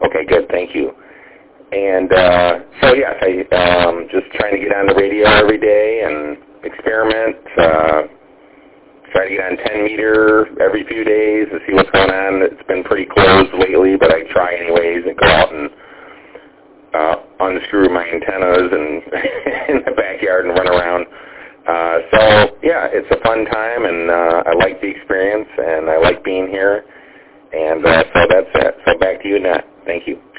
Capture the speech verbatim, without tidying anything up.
Okay, good. Thank you. And uh, so, yes, I um, just trying to get on the radio every day and experiment. Uh, try to get on ten meter every few days to see what's going on. It's been pretty closed lately, but I try anyways and go out and uh, unscrew my antennas and in the backyard and run around. Uh, so, yeah, it's a fun time, and uh, I like the experience, and I like being here. And uh, so that's it. So back to you, Nat. Thank you.